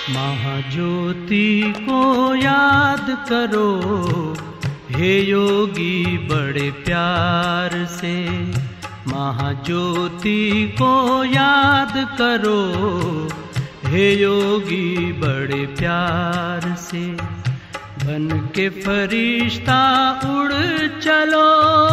महाज्योति को याद करो हे योगी बड़े प्यार से। महाज्योति को याद करो हे योगी बड़े प्यार से। बन के फरिश्ता उड़ चलो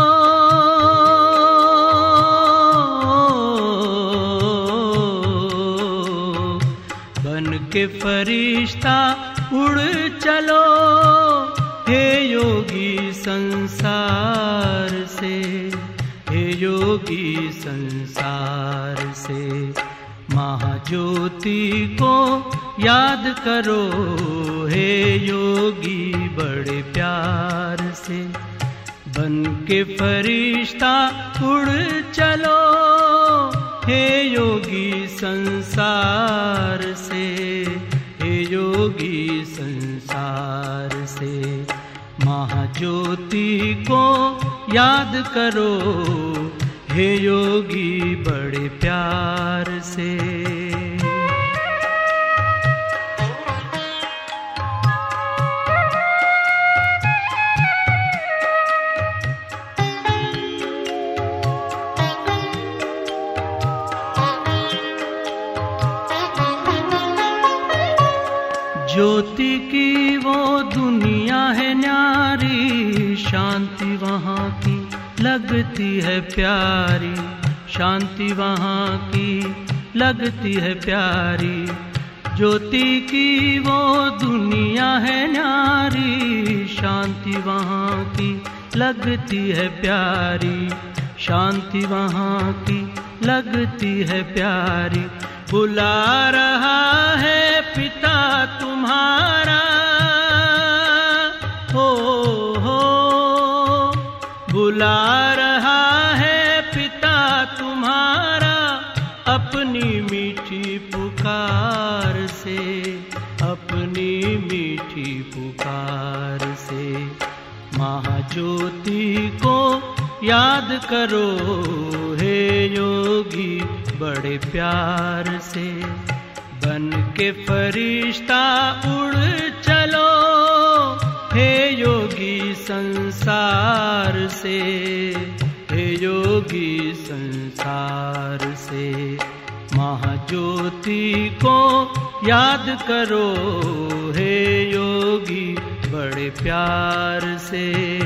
के फरिश्ता उड़ चलो हे योगी संसार से। हे योगी संसार से। महाज्योति को याद करो हे योगी बड़े प्यार से। बन के फरिश्ता उड़ चलो हे योगी संसार से। हे योगी संसार से। महाज्योति को याद करो हे योगी बड़े प्यार से। ज्योति की वो दुनिया है न्यारी, शांति वहाँ की लगती है प्यारी। शांति वहाँ की लगती है प्यारी। ज्योति की वो दुनिया है न्यारी, शांति वहाँ की लगती है प्यारी। शांति वहाँ की लगती है प्यारी। बुला रहा है पिता तुम्हारा हो बुला रहा है पिता तुम्हारा अपनी मीठी पुकार से। अपनी मीठी पुकार से। महाज्योति को याद करो हे योगी बड़े प्यार से। बन के फरिश्ता उड़ चलो हे योगी संसार से। हे योगी संसार से। महाज्योति को याद करो हे योगी बड़े प्यार से।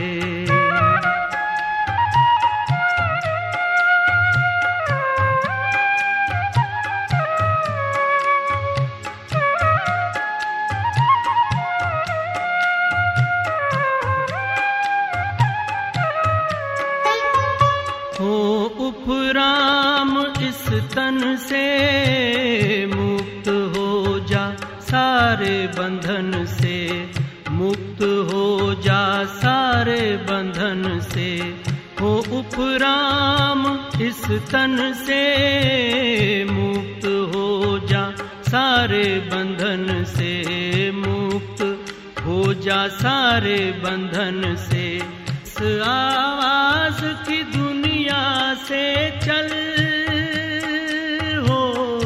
उपराम इस तन से मुक्त हो जा सारे बंधन से। मुक्त हो जा सारे बंधन से। हो उपराम इस तन से मुक्त हो जा सारे बंधन से। मुक्त हो जा सारे बंधन से। इस आवाज की दुनिया से चल हो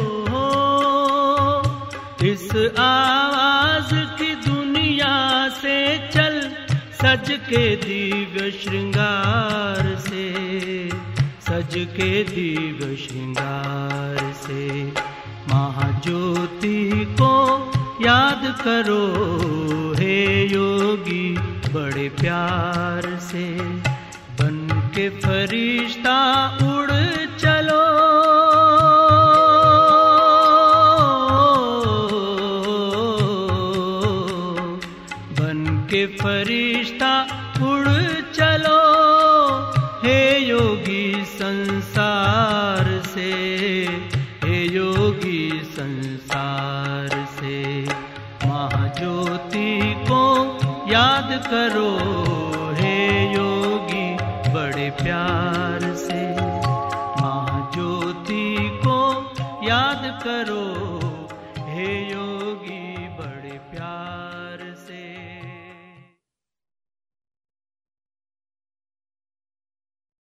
इस आवाज की दुनिया से चल। सज के दिव्य श्रृंगार से। सज के दिव्य श्रृंगार से। महाज्योति को याद करो हे योगी बड़े प्यार से। बन के फरिश्ता उड़ चलो बन के फरिश्ता उड़ चलो हे योगी संसार से। हे योगी संसार से। महाज्योति को याद करो हे योगी बड़े प्यार